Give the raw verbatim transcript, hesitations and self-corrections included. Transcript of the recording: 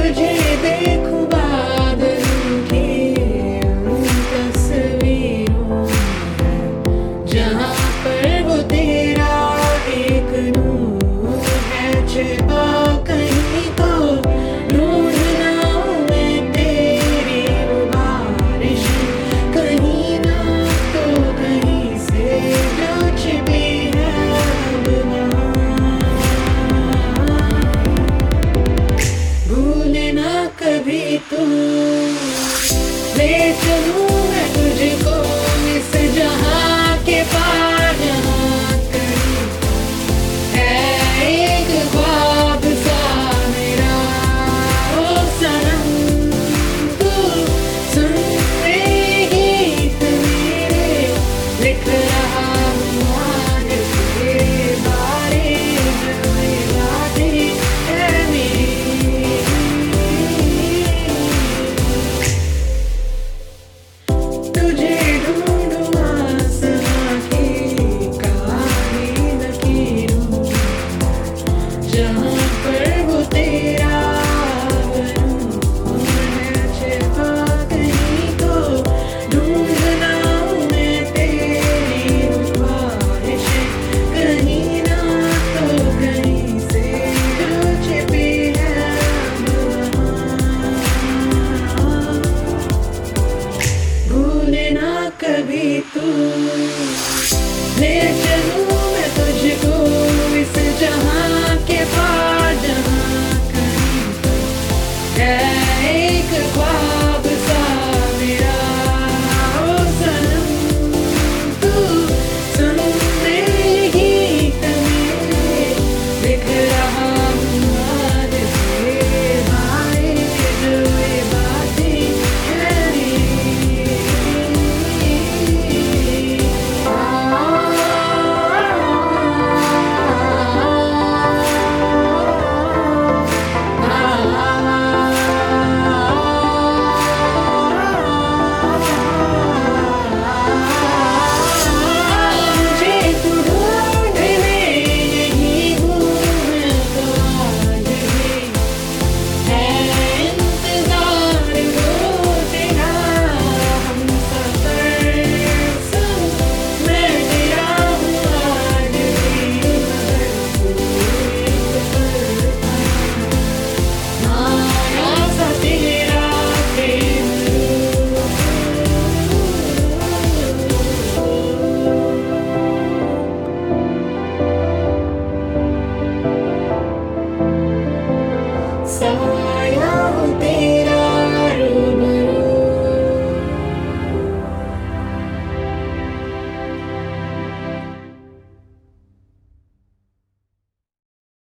तुझे देखूं बादलों की उन तस्वीरों में, जहाँ पर वो तेरा एक नूर है छिपा कहीं तो ढूंढना हूँ मैं तेरी वो बारिश, कहीं ना तो कहीं से जो छिपी है अब वहाँ। भूले ना कभी तू, ले चलूं मैं तुझको इस जहाँ के पार, जहाँ कहीं है एक ख्वाब सा मेरा। ओ सनम तू सुन मेरे गीत मेरे, लिख रहा हूँ आज तेरे बारे में बातें है मेरी। तुझे ढूंढूं आसमां की काली लकीरों, जहाँ पर वो तेरा नूर है छिपा कहीं तो ढूंढना हूँ मैं तेरी वो ख्वाहिश, कहीं ना तो कहीं से जो छिपी है अब वहाँ। भूले ना कभी तू, ले चलूं मैं तुझको इस जहाँ के पार, जहाँ कहीं है एक ख्वाब सा मेरा। ओ सनम तू सुन मेरे गीत मेरे, लिख रहा हूँ आज तेरे बारे जो ये बातें है मेरी। मुझे तू ढूंढने यही हूँ मैं तो आज भी, है इंतजार वो तेरा हमसफर। सुन मैं तेरा हूँ आज भी, मगर तू एक पल माया सा तेरा प्रेम सा।